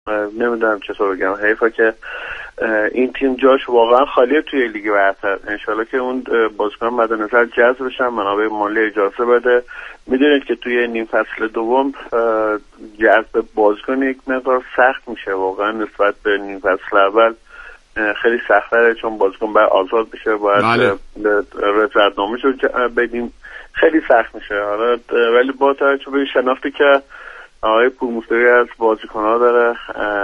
نمیدونم چطور بگم، حیفا که این تیم جاش واقعا خالیه توی لیگ برتر. انشالله که اون بازیکن مد نظر جذب بشن، منابع مالی اجازه بده. میدونید که توی نیم فصل دوم جذب بازیکن یک مقدار سخت میشه واقعا نسبت به نیم فصل اول. خیلی سخت‌تره چون بازیکن باید آزاد بشه، باید رضایت‌نامه‌شو بدیم، خیلی سخت میشه. حالا ولی با توجه به شناختی که آقای پورموسوی از بازیکن‌ها داره،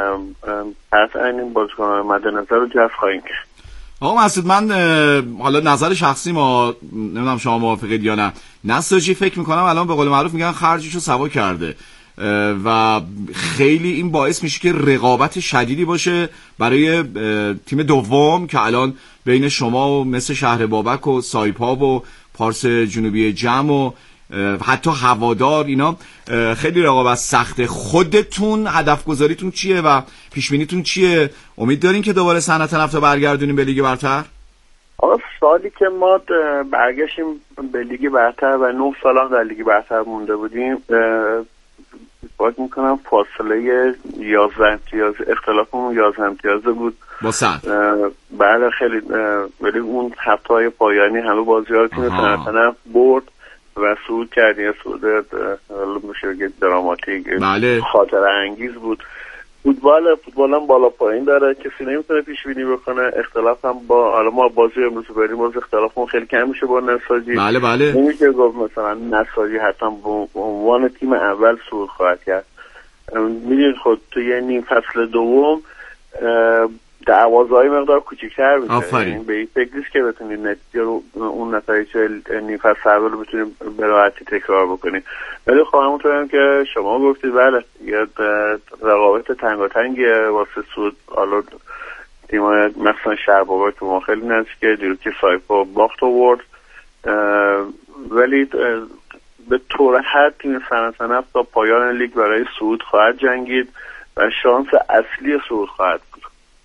قطعاً این بازیکن‌ها مد نظر رو جذب خواهیم کرد. آقا مسعود، من حالا نظر شخصی ما نمیدونم شما موافقید یا نه، نساجی فکر میکنم الان به قول معروف میگن خرجشو سوا کرده و خیلی این باعث میشه که رقابت شدیدی باشه برای تیم دوم که الان بین شما و مثل شهر بابک و سایپا و پارس جنوبی جم و حتی هوادار، اینا خیلی رقابت سخته. خودتون هدف گذاریتون چیه و پیش بینیتون چیه؟ امید دارین که دوباره صنعت نفت رو برگردونیم به لیگ برتر؟ آقا سالی که ما برگشتیم به لیگ برتر و 9 سال هم در لیگ برتر مونده بودیم، باید میکنم فاصله 11 امتیاز، اختلافمون 11 امتیازه بود با سعد. بله خیلی، ولی اون هفته‌های پایانی همه بازی‌ها رو تیم صنعت نفت برد و صعود کردیم. صعود میشه دراماتیک، بله. خاطره انگیز بود. فوتبال هم بالا پایین داره، کسی نمیتونه پیش بینی بکنه. اختلاف هم با حالا ما بازی امروز بریم، باز اختلافمون خیلی کم میشه با نساجی. بله. نمیشه گفت مثلا نساجی حتما به عنوان تیم اول صعود خواهد کرد. میدونید خود توی نیم فصل دوم دروازه‌های مقدار کوچیک‌تر میشه، یعنی به این فکر نیست که بتونید نتیجه رو اون نتایج نیم فصل اول رو بتونید به راحتی تکرار بکنید. ولی خب همونطور هم که شما گفتید بله یه رقابت تنگاتنگیه واسه صعود. حالا تیم‌های مثلا شهر بابک که ما خیلی نزدیکه، دیروز که سایپا باخت آورد، ولی به طور حد تیم صنعت نفت تا پایان لیگ برای صعود خواهد جنگید و شانس اصلی صعود خواهد بود.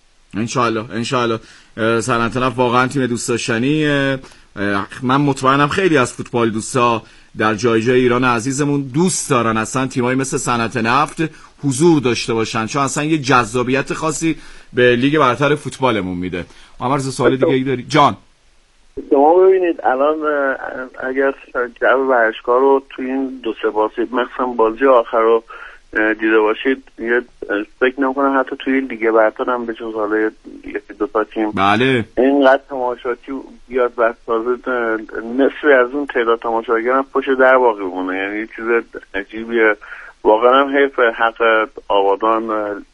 انشالله صنعت نفت واقعا تیم دوست داشتنیه. من مطمئنم خیلی از فوتبال دوستا در جای ایران عزیزمون دوست دارن اصلا تیمایی مثل صنعت نفت حضور داشته باشن، چون اصلا یه جذابیت خاصی به لیگ برتر فوتبالمون میده. محمد رضا سوال دیگه ای داری؟ جان شما ببینید الان اگر جو ورزشگاه رو تو این 2-3 بازی مثلا بازی آخر رو دیده باشید، یه فکر نمی‌کنم حتی توی لیگ برتر هم به جز حالا یکی دو تا تیم بله اینقدر تماشاچی بیاد و تازه نصفی از اون تعداد تماشاگر هم پشت در باقی بمونه. یعنی یه چیز عجیبیه واقعا. هم حیف حق آبادان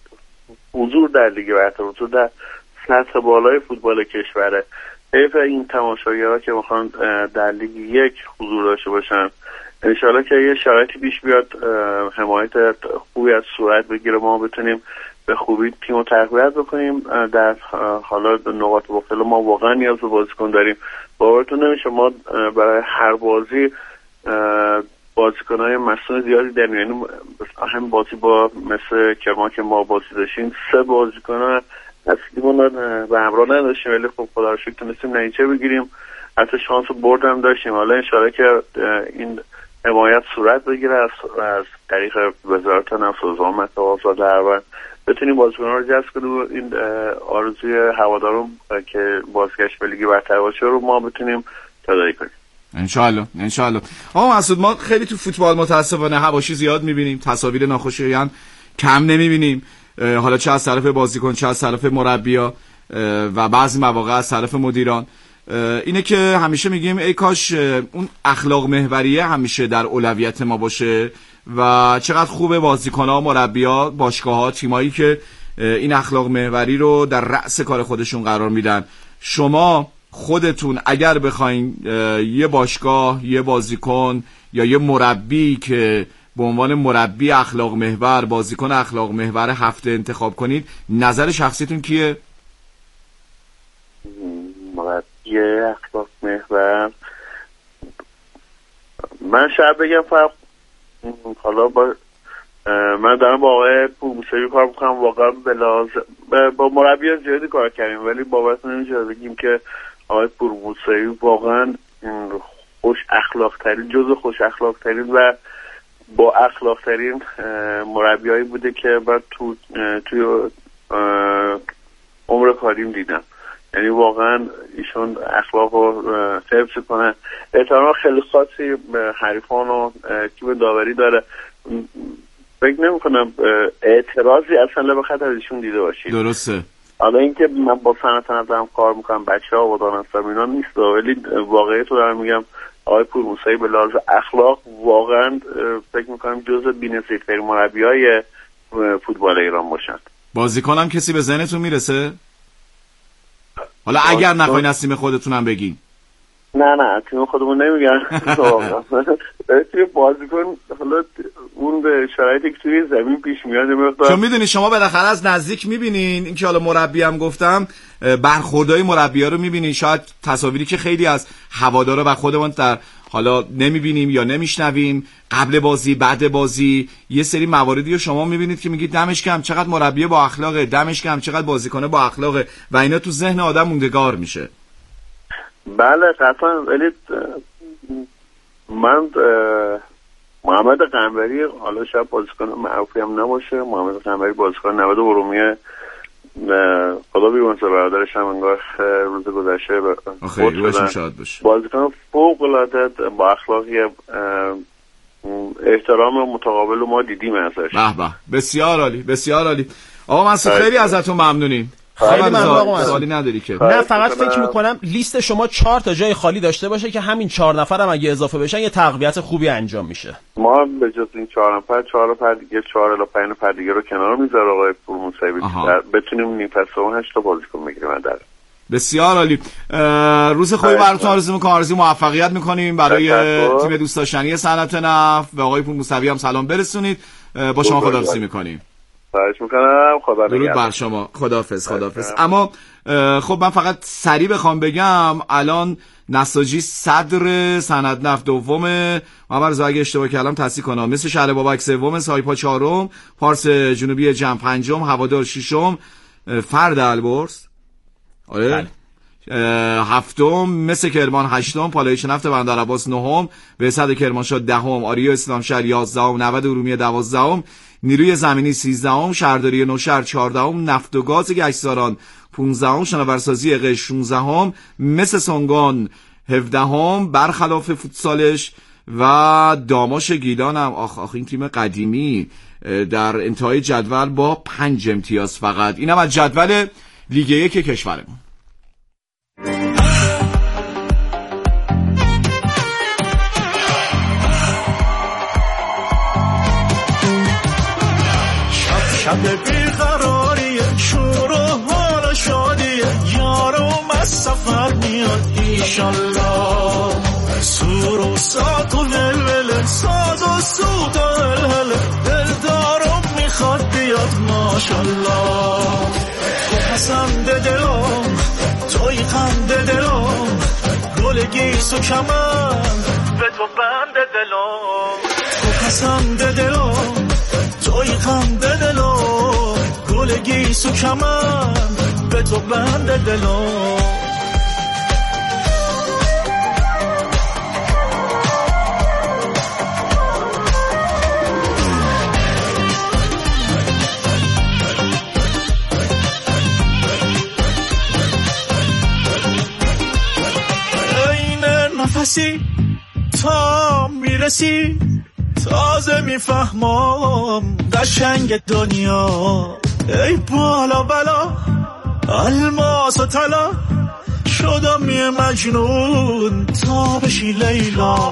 حضور در لیگ برتر، حضور در سطح بالای فوتبال کشوره. حیف این تماشاگرها که میخوان در لیگ یک حضور داشته باشن. انشالله که یه شرایطی پیش بیاد، حمایت خوبی از صورت بگیره، ما بتونیم به خوبی تیم رو تقویت بکنیم. در حالا نقاط مختلف ما واقعا نیاز به بازیکن داریم. باورتون نمیشه ما برای هر بازی بازیکن‌های مسئول زیادی داریم. یعنی هم بازی با مثل کرمان که ما بازی داشتیم 3 بازیکن اصلیمون به همراه نداشتیم، ولی خب خدا رو شکر تونستیم نتیجه بگیریم، حتی شانس برد هم داشتیم. حالا انشالله که این حمایت صورت بگیره از طریق وزارت نفت و سازمان آزاد هر بتونیم بازیکن‌ها رو جذب کنیم و این آرزوی هواداران که بازگشت به لیگ برتر باشه رو ما بتونیم تداعی کنیم. انشالله. آقا مسعود، ما خیلی تو فوتبال متاسفانه حواشی زیاد می‌بینیم، تصاویر ناخوشایند کم نمی‌بینیم، حالا چه از طرف بازیکن چه از طرف مربی‌ها و بعضی مواقع از طرف مدیران. اینه که همیشه میگیم ای کاش اون اخلاق محوریه همیشه در اولویت ما باشه و چقدر خوبه بازیکن‌ها، مربی‌ها، باشگاه‌ها، تیمایی که این اخلاق محوری رو در رأس کار خودشون قرار میدن. شما خودتون اگر بخواین یه باشگاه، یه بازیکن یا یه مربی که به عنوان مربی اخلاق محور، بازیکن اخلاق محور هفته انتخاب کنید، نظر شخصیتون کیه؟ مربی اخلاق محور من شاید بگم حالا من دارم با آقای پورموسوی کار میکنم، واقعا با مربی زیادی کار کردیم، ولی بابت نمیشه بگیم که آقای پورموسوی واقعا خوش اخلاق ترین، جزو خوش اخلاق ترین و با اخلاق ترین مربیایی بوده که بعد توی عمر کاریم دیدم. یعنی واقعا ایشون اخلاق رو حفظ کنه، احترام خیلی خاصی به حریفان و تیم داوری داره. فکر نمی‌کنم اعتراضی اصلا به خاطر ایشون دیده باشید. درسته. حالا اینکه من با صنعت نظرم کار میکنم، بچه‌ها آبادان هستم، اینا نیست، ولی واقعیت رو دارم میگم. آقای پورموسایی به لحاظ اخلاق واقعا فکر میکنم جزو بی‌نظیرترین مربیای فوتبال ایران باشن. بازیکنم کسی به ذهنتون میرسه؟ حالا اگر نخواین از تیم خودتونم بگین. نه تیم خودمون نمیگن. توی بازیکن حالا اون به شرایطی که توی زمین پیش میاد چون میدونی شما بالاخره از نزدیک میبینین، این که حالا مربی هم گفتم، برخوردهای مربی‌ها رو میبینین، شاید تصاویری که خیلی از هوادارا و خودمون در حالا نمیبینیم یا نمیشنویم قبل بازی بعد بازی، یه سری مواردی رو شما میبینید که میگید دمش گرم چقدر مربی با اخلاقه، دمش گرم چقدر بازیکن با اخلاقه و اینا تو ذهن آدم موندگار میشه. بله قطعا. ولی من محمد قنبری، حالا شاید بازیکن معروفی هم نباشه، محمد قنبری بازیکن 90 ارومیه، خدا بیامرزه برادرش هم انگار روز گذشته خیلی باشیم شاد باشه. بازیکن فوق‌العاده با اخلاقی، احترام متقابل ما دیدیم ازش. به به، بسیار عالی بسیار عالی. آقا منصور خیلی ازتون ممنونیم. خیلی ممنون آقا. سوالی نداری که؟ نه فقط فکر میکنم لیست شما 4 تا جای خالی داشته باشه که همین 4 نفر هم اگه اضافه بشن یه تقویت خوبی انجام میشه. ما به جز این 4 نفر 4 نفر دیگه 4 الی 5 نفر دیگه رو کنار میذاره آقای پورموسایی بتونیم نیم فصل 8 تا بازیکن بگیریم در. بسیار عالی. روز خوبی براتون آرزو میکنم، آرزوی موفقیت میکنیم برای تیم دوست داشتنی صنعت نفت و آقای پورموسایی هم سلام برسونید. با شما خداحافظی میکنیم. خواهش میکنم. خدا نگهدار. درود بر شما. خداحافظ. اما خب من فقط سریع بخوام بگم الان نساجی صدر صنعت نفت دومه، محمد رضا اگه اشتباه کردم تصحیح کنم، مثل شهر بابک سوم، سایپا چهارم، پارس جنوبی جمع پنجم، هوادار ششم، فرد البرز آره هفتم، مثل کرمان هشتم، پالایش نفت بندر عباس نهم، بهصد کرمانشاه دهم، آریا اسلامشهر 11ام، 90 ارومیه 12ام، نیروی زمینی 13ام، شهرداری نوشهر 14ام، نفت و گاز گشتزاران 15ام، شناورسازی قش 16ام، مثل سنگان 17ام، برخلاف فوتسالش و داماش گیلان هم آخ این تیم قدیمی در انتهای جدول با 5 امتیاز فقط. اینم از جدول لیگ 1 کشورمون. شب بیقراریه، شور و حال و شادیه، یارم از سفر میاد ایشالله، سور و ساق و ولوله، ساز و سود و هلهله، دلدارم میخواد بیاد ماشالله. تو پسند دلم، توی خنده دلم، گل گیس و کمن به تو بند دلم. تو پسند دلم، توی خنده دلم، گل گیس و کمن به تو بند دلم. نفسی تا میرسی تازه میفهمم قشنگ دنیا. ای بالا بلا الماس و طلا شدم یه مجنون تا بشی لیلا.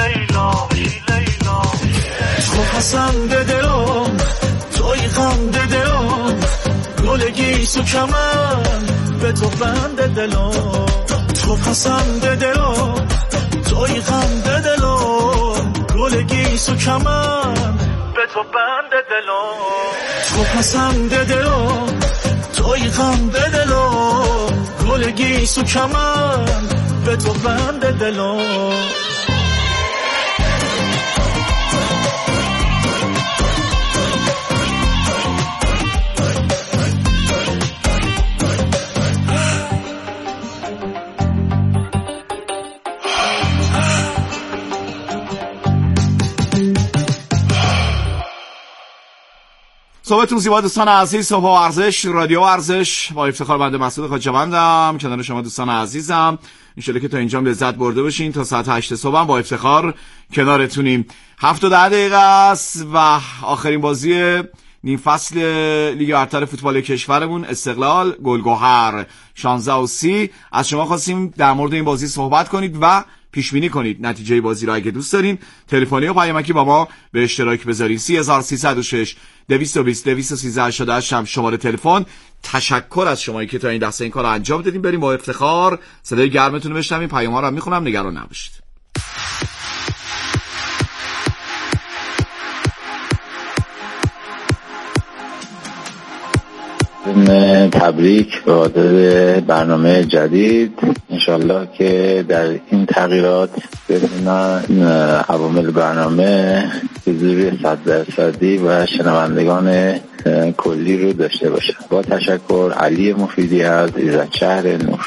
تو پسند دلم، توی خنده دلم، گل گیس و کمن به تو بند دلم. تو پسند دلم، توی خنده دلم، گل گیس و کمن به تو بند دلم. تو پسند دلم، توی خنده دلم، گل گیس و کمن به تو بند دلم. صحبتون زیبا دوستان عزیز. صبح ورزش، رادیو ورزش، با افتخار بنده مسعود خواجه‌بندم کنار شما دوستان عزیزم. ان شاءالله که تا اینجا لذت برده باشین. تا ساعت 8 صبح با افتخار کنارتونیم. 7:10 دقیقه است و آخرین بازی نیم فصل لیگ برتر فوتبال کشورمون استقلال گلگهر 16-30 از شما خواستیم در مورد این بازی صحبت کنید و پیش بینی کنید نتیجه بازی را. اگه دوست دارین تلفنی و پیامکی با ما به اشتراک بذارین. 3306 220 213 88 هم شماره تلفن. تشکر از شمایی که تا این دسته این کارو انجام دادین. بریم با افتخار صدای گرمتون رو بشنویم. پیام‌ها رو میخونم، نگران نباشید. تبریک به خاطر برنامه جدید. انشالله که در این تغییرات بتونن عوامل برنامه حضور 100% و شنوندگان کلی رو داشته باشن. با تشکر، علی مفیدی از ایزدشهر نور.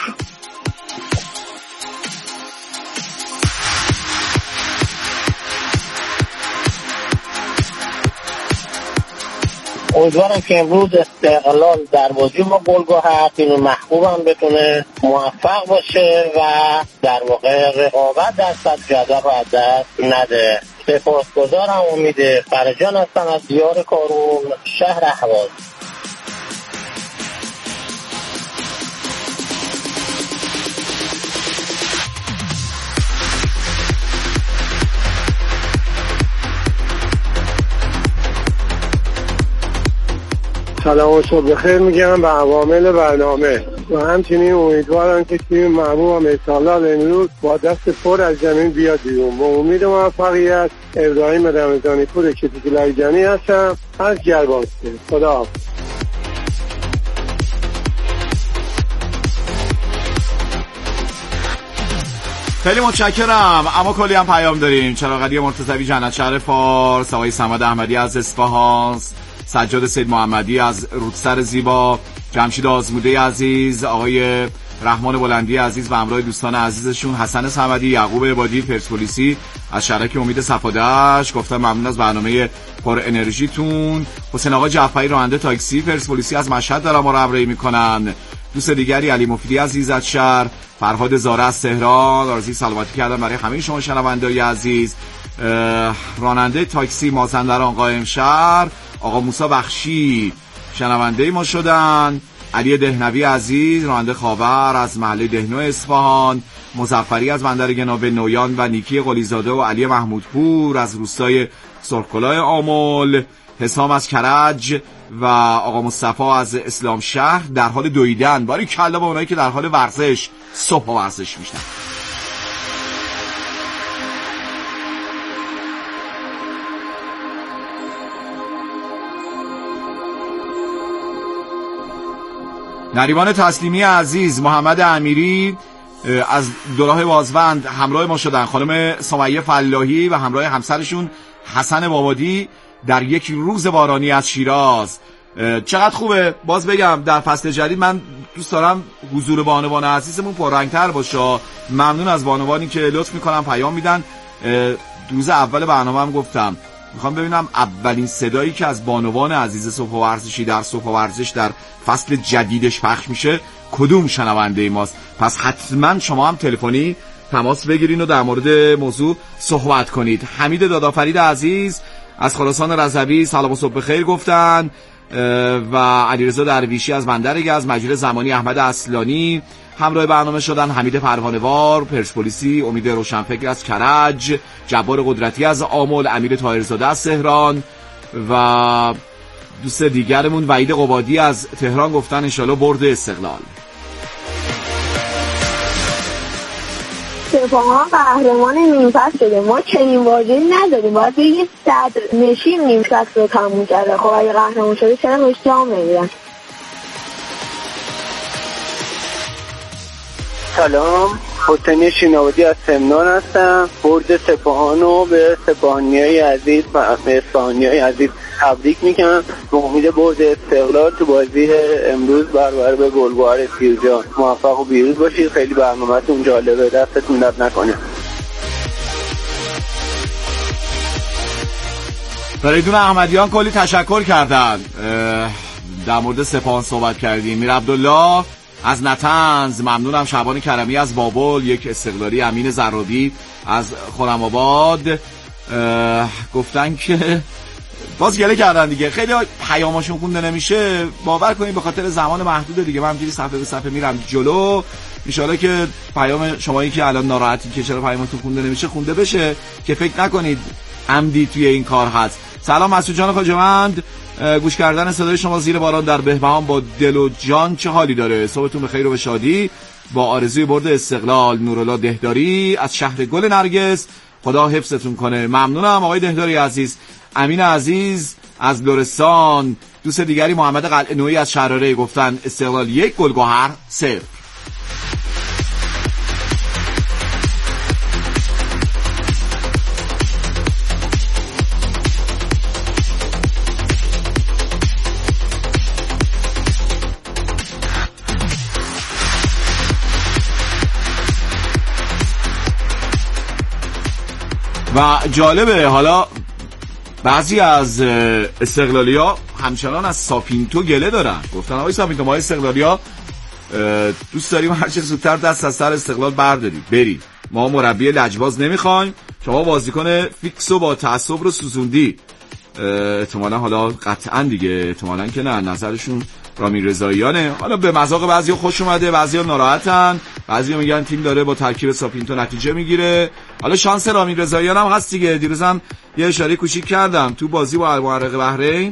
امیدوارم که امروز استقلال در بازی با گلگهر تیم محبوبم بتونه موفق باشه و در واقع رقابت در صدر جدول رو از دست نده. سپاسگزارم. امید فرجان هستم از دیار کارون، شهر اهواز. سلام و صبح بخیر میگم به عوامل برنامه و همچنین امیدوارم که تیم محبوبم استقلال امروز با دست پر از زمین بیاد بیرون. با امید موفقیت. ابراهیم رمضانی پور کتیک لایجانی هستم از گرباسته. خدا. خیلی متشکرم. اما کلی هم پیام داریم. چراغ مرتضوی جنت شهر فارس، آقای صمد احمدی از اصفهان، سجاد سید محمدی از رودسر زیبا، جمشید آزموده عزیز، آقای رحمان بلندی عزیز و همراه دوستان عزیزشون، حسن صمدی، یعقوب عبادی پرسپولیسی از شرک امید صفاده‌اش گفتم ممنون از برنامه پر انرژیتون. حسین آقا جعفری راننده تاکسی پرسپولیسی از مشهد دارن ما رو همراهی میکنن. دوست دیگری علی مفیدی از ایزدشهر، فرهاد زاره از تهران آرزوی سلامتی کردن برای همه شما شنوندگان عزیز. راننده تاکسی مازندران قائم شهر آقا موسی بخشی شنونده ما شدن. علی دهنوی عزیز راننده خاور از محله دهنو اصفهان، مظفری از بندر گناب نویان و نیکی قلیزاده و علی محمودپور از روستای سرخکلاه آمل، حسام از کرج و آقا مصطفی از اسلام شهر در حال دویدن. باری کلا با اونایی که در حال ورزش صبح ورزش میشن. نریمان تسلیمی عزیز، محمد امیری از دلاه بازوند همراه ما شدن، خانم سمیه فلاحی و همراه همسرشون حسن بابادی در یک روز بارانی از شیراز. چقدر خوبه. باز بگم در فصل جدید من دوست دارم حضور بانوان عزیزمون پررنگ‌تر باشه. ممنون از بانوانی که لطف میکنن پیام میدن. روز اول برنامه‌ام گفتم میخوام ببینم اولین صدایی که از بانوان عزیز صبح ورزشی در صبح ورزش در فصل جدیدش پخش میشه کدوم شنونده ماست. پس حتما شما هم تلفنی تماس بگیرین و در مورد موضوع صحبت کنید. حمید دادافرید عزیز از خراسان رضوی سلام و صبح بخیر گفتن و علیرضا درویشی از بندرگز، مجید زمانی، احمد اصلانی همراه برنامه شدن، حمید پروانه‌وار پرسپولیسی، امید روشنفکر از کرج، جبار قدرتی از آمل، امیر طاهرزاده از تهران و دوست دیگرمون وحید قبادی از تهران گفتن انشالله برد استقلال. سپاهان قهرمان نیم فصل شده. ما چنین واژه‌ای نداریم. باید بگید صدر نشین نیم فصل رو تموم کرده. خب اگه قهرمان شده چرا بهش جام نمیدن؟ سلام، حسین شینابادی از سمنان هستم. برد سپاهان رو به سپاهانیای عزیز و اصفهانیای عزیز تبریک میگم. به امید برد استقلال تو بازی امروز برابر به گلگهر سیرجان. موفق و پیروز باشید. خیلی برنامه‌تون جالبه. دستتون درد نکنه. فریدون احمدیان کلی تشکر کردن. در مورد سپاهان صحبت کردیم. میر عبدالله از نطنز ممنونم. شعبان کرمی از بابل، یک استقلالی امین زرابی از خرم‌آباد گفتن که باز گله کردن دیگه. خیلی پیاماشون خونده نمیشه، باور کنید به خاطر زمان محدود دیگه. من همینجوری صفحه به صفحه میرم جلو، ان شاءالله که پیام شمایی که الان ناراحتین که چرا پیامتون خونده نمیشه خونده بشه، که فکر نکنید عمدی توی این کار هست. سلام مسعود جان خواجه‌مند، گوش کردن صدای شما زیر باران در بهبهان با دل و جان چه حالی داره. صبحتون به خیر و به شادی. با آرزوی برد استقلال. نورالله دهداری از شهر گل نرگس، خدا حفظتون کنه. ممنونم آقای دهداری عزیز. امین عزیز از لرستان. دوست دیگری محمد قلعه‌نویی از شراره گفتن استقلال 1 گلگهر 0. و جالبه حالا بعضی از استقلالیا همچنان از ساپینتو گله دارن. گفتن آقای ساپینتو ما استقلالیا دوست داریم هر چه زودتر دست از سر استقلال بردارید برید، ما مربی لجباز نمیخوایم، شما بازیکن فیکسو با تعصب رو سوزوندی. احتمالا حالا قطعا دیگه احتمالا که نه، نظرشون رامین رضاییانه. حالا به مذاق بعضیا خوش اومده، بعضیا ناراحتن، بعضیا میگن تیم داره با ترکیب ساپینتو نتیجه میگیره. حالا شانس رامین رضاییان هم هست دیگه. دیروزم یه اشاره کوچیک کردم تو بازی با المحرق بحرین،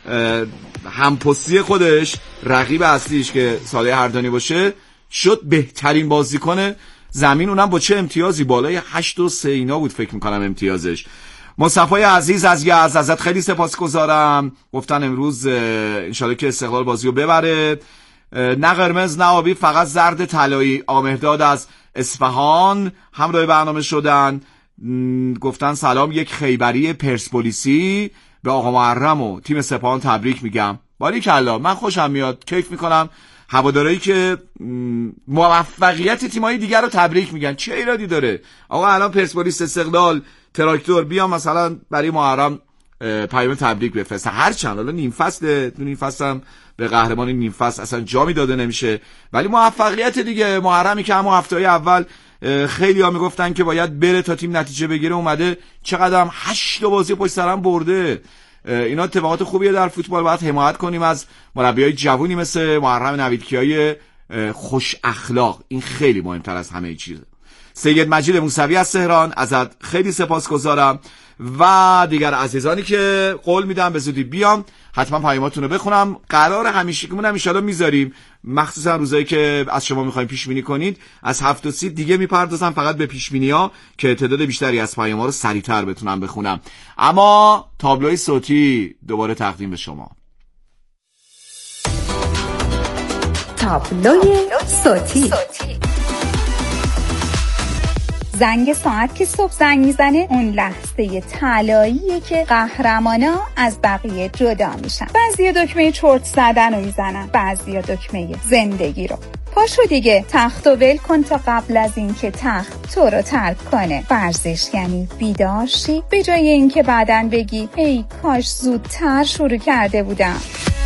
همپستی خودش رقیب اصلیش که صالح هردانی باشه شد بهترین بازیکن زمین، اونم با چه امتیازی، بالای 8.3 اینا بود فکر میکنم امتیازش. مصطفی عزیز از یزد ازت خیلی سپاسگزارم. گفتن امروز انشالله که استقلال بازی رو ببره، نه قرمز نه آبی فقط زرد طلایی. آمهداد از اصفهان همراه برنامه شدن. گفتن سلام، یک خیبری پرسپولیسی به آقا محرم و تیم سپاهان تبریک میگم. باریکلا، من خوشم میاد، کیف میکنم هوادارایی که موفقیت تیمای دیگر رو تبریک میگن. چه ایرادی داره آقا؟ الان پرسپولیس، استقلال، تراکتور بیا مثلا برای محرم پیام تبریک بفرستن. هرچند حالا نیم فصل، نیم فصل هم به قهرمان نیم فصل اصلا جامی داده نمیشه، ولی موفقیت دیگه. محرمی که همون هفته‌های اول خیلی ها میگفتن که باید بره تا تیم نتیجه بگیره، اومده چقدر هم 8 بازی پشت سر هم برده. اینا اتفاقات خوبیه در فوتبال، باید حمایت کنیم از مربیای جوونی مثل محرم نویدکیای خوش اخلاق. این خیلی مهمتر از همه چیزه. سید مجید موسوی از تهران ازت خیلی سپاسگزارم و دیگر عزیزانی که قول میدم به زودی بیام حتما پیاماتون رو بخونم. قرار همیشه که ان شاءالله میذاریم، مخصوصا روزایی که از شما میخوایم پیش بینی کنید، از 7 تا 30 دیگه میپردازم فقط به پیش بینی ها که تعداد بیشتری از پیام‌ها رو سریعتر بتونم بخونم. اما تابلوی صوتی دوباره تقدیم به شما. تابلوی صوتی. زنگ ساعت که صبح زنگ میزنه، اون لحظه طلاییه که قهرمانا از بقیه جدا میشن. بعضیا دکمه چرت زدن رو میزنن، بعضیا دکمه زندگی رو. پاشو دیگه، تخت و ول کن تا قبل از این که تخت تو رو ترک کنه. ورزش یعنی بیدار شی، به جای این که بعدن بگی ای کاش زودتر شروع کرده بودم.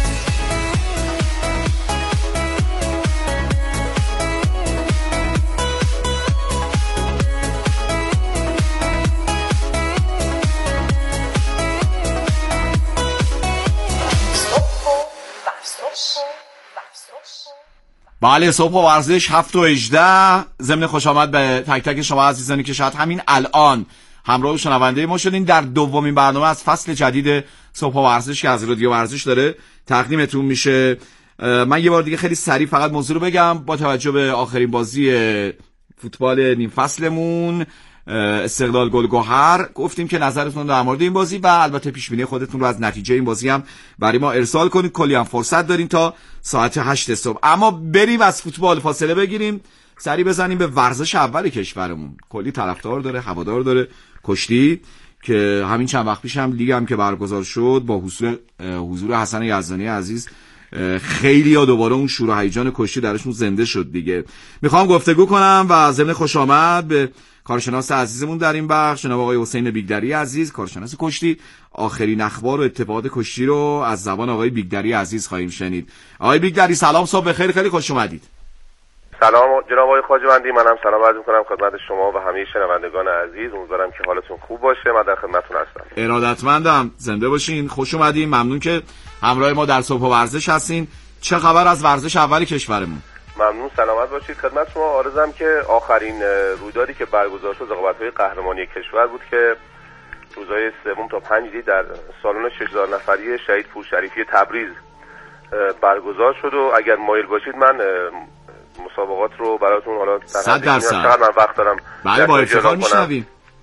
بله، صبح و ورزش 7 و 18. ضمن خوش آمد به تک تک شما عزیزانی که شاید همین الان همراه شنونده ما شدین در دومین برنامه از فصل جدید صبح و ورزش که از رادیو ورزش داره تقدیمتون میشه. من یه بار دیگه خیلی سریع فقط موضوع رو بگم. با توجه به آخرین بازی فوتبال نیم فصلمون استقلال گلگهر، گفتیم که نظرتون در مورد این بازی و البته پیش بینی خودتون رو از نتیجه این بازی هم برای ما ارسال کنید. کلی هم فرصت دارین تا ساعت 8 صبح. اما بریم از فوتبال فاصله بگیریم، سری بزنیم به ورزش اول کشورمون. کلی طرفدار داره، هوادار داره. کشتی که همین چند وقت پیش هم لیگ هم که برگزار شد با حضور حسن یزدانی عزیز خیلی ها دوباره اون شور و هیجان کشتی درشون زنده شد دیگه. میخوام گفتگو کنم و ضمن خوش آمد به کارشناس عزیزمون در این بخش جناب آقای حسین بیگدری عزیز، کارشناس کشتی. آخرین اخبار و اتفاقات کشتی رو از زبان آقای بیگدری عزیز خواهیم شنید. آقای بیگدری سلام، صبح بخیر، خیلی خوش اومدید. سلام جناب آقای خواجه‌بندی، منم سلام عرض می‌کنم خدمت شما و همه شنوندگان عزیز. امیدوارم که حالتون خوب باشه. من در خدمتتون هستم. ارادتمندم، زنده باشین، خوش اومدین. ممنون که همراه ما در صبح ورزش هستین. چه خبر از ورزش اول کشورمون؟ ممنون، سلامت باشید. خدمت شما عرضم که آخرین رویدادی که برگزار شد رقابت‌های قهرمانی کشور بود که روزهای 3 تا 5 در سالن 6000 نفری شهید پورشریفی تبریز برگزار شد و اگر مایل باشید من مسابقات رو براتون حالا در 100% من وقت دارم. بله با افتخار میشنویم.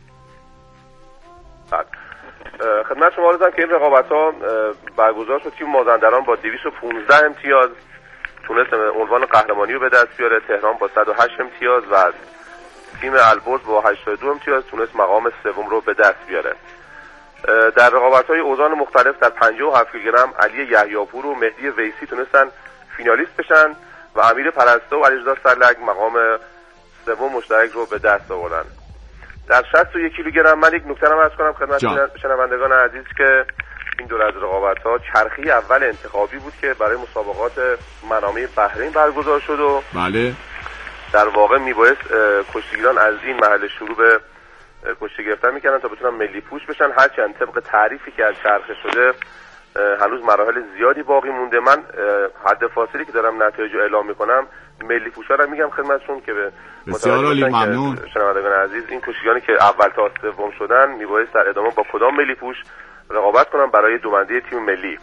خدمت شما عرضم که این رقابت‌ها برگزار شد. تیم مازندران با 215 امتیاز تونست عنوان قهرمانی رو به دست بیاره. تهران با 108 امتیاز و تیم البرز با 82 امتیاز تونست مقام سوم رو به دست بیاره. در رقابت‌های اوزان مختلف در 57 کیلوگرم علی یحیی‌پور و مهدی ویسی تونستن فینالیست بشن و امیر پرستو و علیرضا سرلک مقام سوم مشترک رو به دست آوردن. در 61 کیلوگرم من یک نکته رو عرض کنم خدمت شنوندگان عزیز که این دور از رقابت‌ها چرخی اول انتخابی بود که برای مسابقات منامه بحرین برگزار شد و بله در واقع میبایست کشتیگیران از این محل شروع به کشتی گرفتن میکنن تا بتونن ملی پوش بشن. هرچند طبق تعریفی که از چرخه شده هنوز مراحل زیادی باقی مونده. من حد فاصلی که دارم نتایج رو اعلام میکنم ملی پوشا رو میگم خدمتتون که به بسیار عالی، ممنون. شنوندگان عزیز این کشتیگانی که اول تا سوم شدن میبایست در ادامه با کدام ملی پوش رقابت کنن برای دومندی تیم ملی.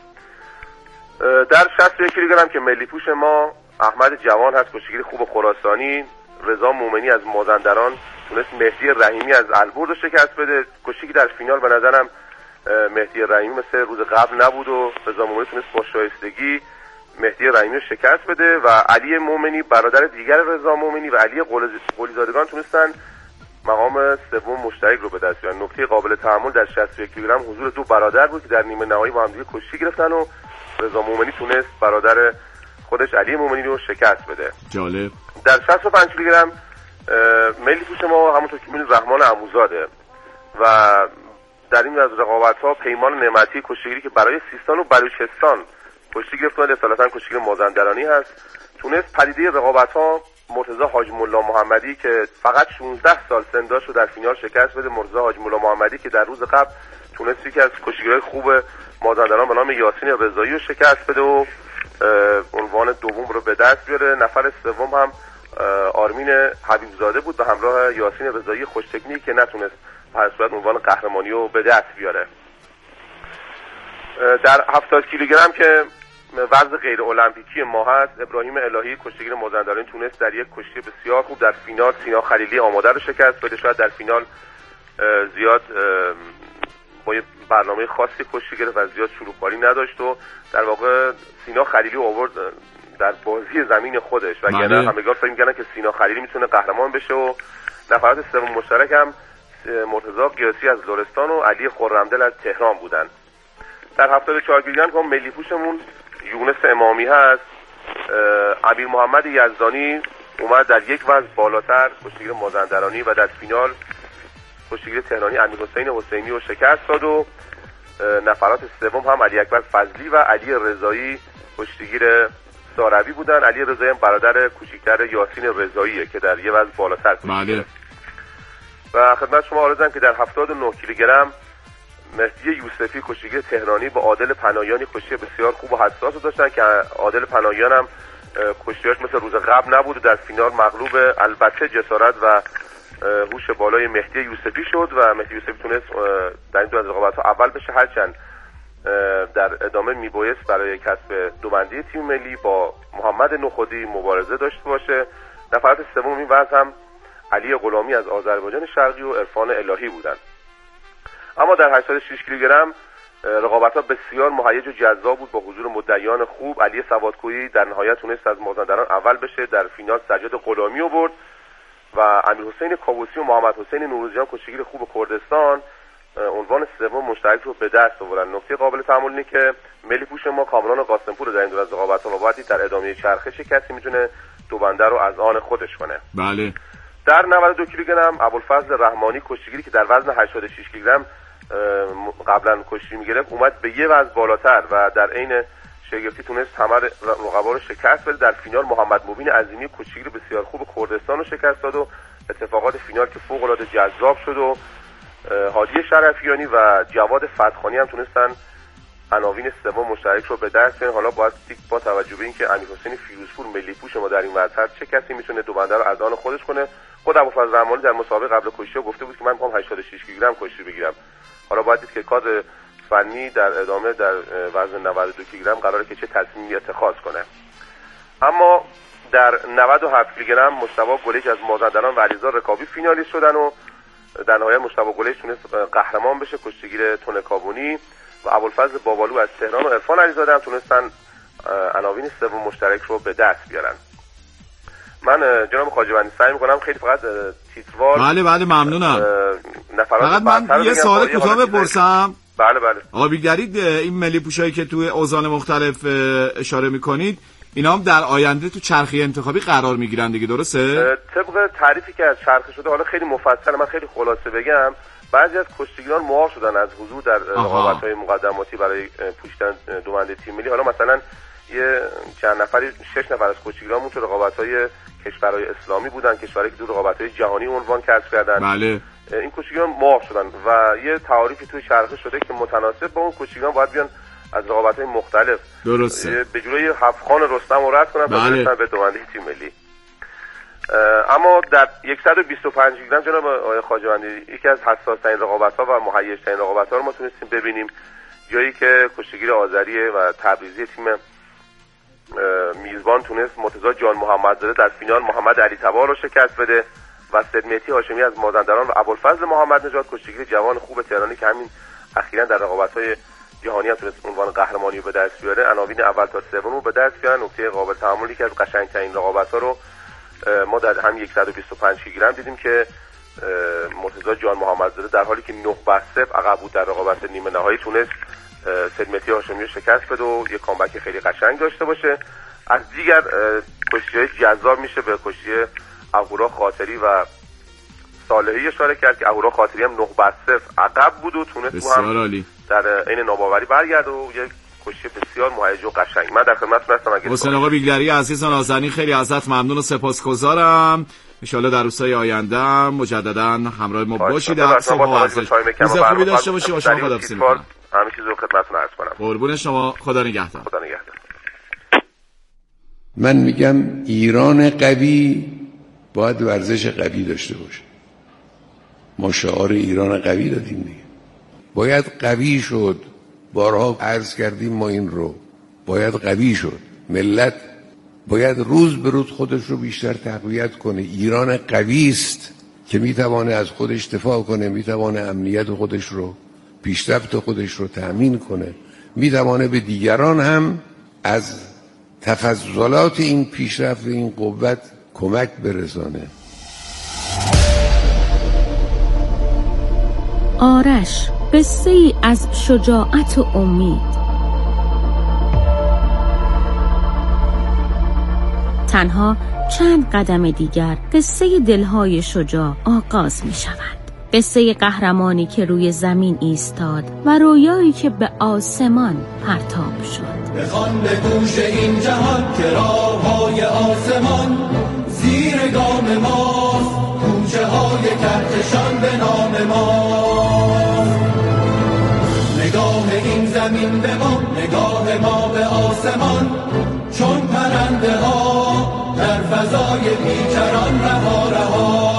در 61 کیلوگرم که ملی پوش ما احمد جوان هست، کشتیگیر خوب خراسانی. رضا مومنی از مازندران تونست مهدی رحیمی از البرز رو شکست بده. کشتی در فینال به نظرم مهدی رحیمی مثل روز قبل نبود و رضا مومنی تونست با شایستگی مهدی رحیمی رو شکست بده و علی مومنی برادر دیگر رضا مومنی و علی قلیزادگان تونستن مقام سوم مشترک رو به دست بیارن. نکته قابل تأمل در 61 کیلوگرم حضور دو برادر بود که در نیمه نهایی با هم دیگه کشتی گرفتن و رضا مومنی تونست برادر خودش علی مومنی رو شکست بده. جالب. در 65 کیلوگرم ملی پوش ما همونطور که می‌بینید رحمان عموزاده و در این از رقابت‌ها پیمان نعمتی کشتیگیری که برای سیستان و بلوچستان کشتی گرفت و اصالتاً کشتیگیر مازندرانی هست تونست پدیده رقابت‌ها مرتضی حاج مولا محمدی که فقط 16 سال سن داشت و در فینال شکست بده. مرتضی حاج مولا محمدی که در روز قبل تونست یکی از کشتیگیرهای خوب مازندران به نام یاسین رضایی رو شکست بده و عنوان دوم رو به دست بیاره. نفر سوم هم آرمین حبیبزاده بود به همراه یاسین رضایی خوش تکنیک که نتونست به صورت عنوان قهرمانی رو به دست بیاره. در 70 کیلوگرم که وزن غیر المپیکی ما هست ابراهیم الهی کشتیگیر مازندران تونست در یک کشتی بسیار خوب در فینال سینا خلیلی آماده رو شکست بده. شاید در فینال زیاد با یه برنامه خاصی کشتی گرفت و زیاد شروع‌کاری نداشت و در واقع سینا خلیلی آورد در بازی زمین خودش و یعنی همگان فکر می‌کردن که سینا خلیلی میتونه قهرمان بشه و نفرات سوم مشترک هم مرتضی قیاسی از لرستان و علی خرمدل از تهران بودن. در 74 کیلوگرم که ملی پوشمون یونس امامی هست. امیر محمد یزدانی اومد در یک وزن بالاتر کشتیگیر مازندرانی و در فینال کشتیگیر تهرانی امیر حسین حسینی رو شکست داد و نفرات سوم هم علی اکبر فضلی و علی رضایی کشتیگیر ساروی بودن. علی رضایی هم برادر کوچیکتر یاسین رضاییه که در یه وزن بالاتر بله. و خدمت شما عرضم که در 79 کیلوگرم مهدی یوسفی کشتیگیر تهرانی با عادل پناهیانی کشتی بسیار خوب و حساس داشتن که عادل پناهیان هم کشتیاش مثل روز قبل نبود و در فینال مغلوب البته جسارت و هوش بالای مهدی یوسفی شد و مهدی یوسفی تونست در این دو از رقابت‌ها اول بشه. هرچند در ادامه میبایست برای کسب دومندی تیم ملی با محمد نخودی مبارزه داشته باشه. نفرات سوم این وزن هم علی غلامی از آذربایجان شرقی و عرفان الهی بودند. اما در 86 کیلوگرم رقابت‌ها بسیار مهیج و جذاب بود با حضور مدعیان خوب. علی سوادکویی در نهایت تونست از مازندران اول بشه. در فینال سجاد غلامی آورد و امیر حسین کاووسی و محمد حسین نوروزیان کشتیگیر خوب کردستان عنوان سوم مشترک رو به دست آوردن. نکته قابل تأمل اینه که ملی پوش ما کامران و قاسمپور در این دور از رقابت‌ها و بعدی در ادامه چرخه چه کسی میتونه دو بنده رو از آن خودش کنه. بله. در 92 کیلوگرم ابوالفضل رحمانی کشتیگیری که در وزن 86 کیلوگرم قبلا کشتی میگرفت اومد به یه وزن بالاتر و در عین شگفتی تونست همه رقبا رو شکست بده. در فینال محمد مبین عظیمی کشتیگیر بسیار خوب کردستان رو شکست داد و اتفاقات فینال که فوق العاده جذاب شد و هادی شرفیانی و جواد فتحخانی هم تونستن عناوین سوم مشترک رو به دست بیارن. حالا باید با توجه به اینکه امیرحسین فیروزپور ملی پوش ما در این وضعیت چه کسی میتونه دو بنده رو از آن خودش کنه. خود ابوالفضل رحمانی در مسابقه قبل کشتی گفته بود که من میخوام 86 کیلوگرم کشتی بگیرم. حالا باید دید که کاد فنی در ادامه در وزن 92 کیلوگرم قراره که چه تصمیمی اتخاذ کنه. اما در 97 کیلوگرم مصطفی گلیج از مازندران و علیرضا رکابی فینالیست شدن و در نهایت مصطفی گلیج تونست قهرمان بشه کشتیگیر تون کابونی و ابوالفضل بابالو از تهران و عرفان علیزاده هم تونستن عناوین سوم مشترک رو به دست بیارن. من جناب خواجه‌بندی سعی می‌کنم خیلی فقط تیتروار بله ممنونم. فقط من یه سوال کوتاه بپرسم. بله. آقا بیگرید این ملی پوشایی که توی اوزان مختلف اشاره می‌کنید اینا هم در آینده تو چرخه انتخابی قرار می‌گیرن دیگه، درسته؟ طبق تعریفی که از چرخه شده، حالا خیلی مفصل من خیلی خلاصه بگم، بعضی از کشتیگیران معاف شدن از حضور در رقابت‌های مقدماتی برای پوشیدن دو بنده تیم ملی. حالا مثلا یه چند نفری 6 نفر از کشتیگیرامون تو رقابت‌های کشورهای اسلامی بودن، کشورهایی که تو رقابت‌های جهانی عنوان کسب کردن. بله. این کشتیگیران معاف شدن و یه تعاریفی توی چرخه شده که متناسب با اون کشتیگیران باید بیان از رقابت‌های مختلف درسته به جلوی هفت‌خان رستم رو رد کنن تا برسن به دو بنده تیم ملی. اما در 125 کیلوگرم جناب آقای خواجه‌بندی یکی از حساس‌ترین رقابت‌ها و مهیج‌ترین رقابت‌ها رو ما تونستیم ببینیم، جایی که کشتیگیر آذری و تبریزی تیم میزبان تونست مرتضی جان محمدزاده در فینال محمد علی تبار رو شکست بده و سید مهدی هاشمی از مازندران و ابوالفضل محمد نژاد کشتیگیر جوان خوب تهرانی که همین اخیراً در رقابت‌های جهانی هم تونست عنوان قهرمانی رو به دست بیاره عناوین اول تا سوم رو به دست بیارن. نکته قابل تأملی که از قشنگ‌ترین رقابت‌ها رو ما در هم 125 کیلوگرم دیدیم که مرتضی جان محمدزاده در حالی که 9-0 عقب بود در رقابت نیمه نهایی تونست سید مهدی هاشمی رو شکست بده و یک کامبک خیلی قشنگ داشته باشه. از دیگر کشتی‌های جذاب میشه به کشتی اهورا خاطری و صالحی اشاره کرد که اهورا خاطری هم 9-0 عقب بود و تونست تو هم در عین ناباوری برگرد و یک کشتی بسیار مهیج و قشنگ. من در خدمتتون هستم. حسین آقا بیگلری عزیز و نازنین خیلی ازت ممنون و سپاسگزارم. ان شاءالله در روزهای آینده مجددا همراه ما باشید. در صبح ورزش روز خوبی داشته باشید. شما خداحافظی می‌کنم. همه چیز رو خدمتتون عرض کنم. قربون شما. خدا نگهدار. خدا نگهدار. من میگم ایران قوی باید ورزش قوی داشته باشه. ما شعار ایران قوی دادیم دیگه. باید قوی شد. بارها عرض کردیم ما این رو. باید قوی شد. ملت باید روز به روز خودش رو بیشتر تقویت کنه. ایران قوی است که میتوانه از خودش دفاع کنه، میتوانه امنیت خودش رو، پیشرفت خودش رو تأمین کنه، میتوانه به دیگران هم از تفضلات این پیشرفت و این قوت کمک برسانه. آرش، قصه ای از شجاعت و امید. تنها چند قدم دیگر قصه دلهای شجاع آغاز می شود. قصه قهرمانی که روی زمین ایستاد و رویایی که به آسمان پرتاب شد. بخوان به گوش این جهان که راههای آسمان زیر گام ماست، کوچه های کهکشان به نام ماست. نگاه این زمین به ما، نگاه ما به آسمان، چون پرنده ها در فضای بیکران رها.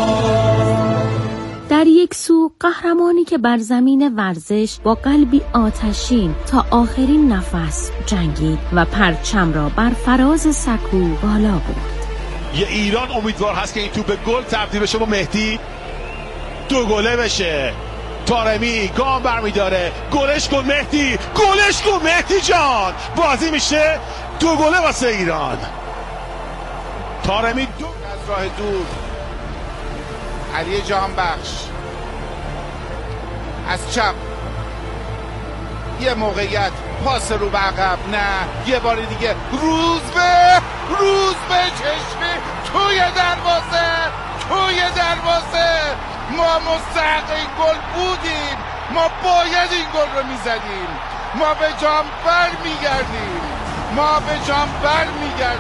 در یک سو قهرمانی که بر زمین ورزش با قلبی آتشین تا آخرین نفس جنگید و پرچم را بر فراز سکو بالا برد. یه ایران امیدوار هست که این توپ به گل تبدیل بشه با مهدی 2 گله بشه. طارمی گام برمیداره، گلش کن مهدی، گلش کن مهدی جان. بازی میشه 2 گله واسه ایران. طارمی 2 از راه دور، علی جانبخش از چپ یه موقعیت پاس رو به عقب، نه یه بار دیگه روزبه چشمی توی دروازه ما مستحق این گل بودیم، ما باید این گل رو میزدیم، ما به جام برمیگردیم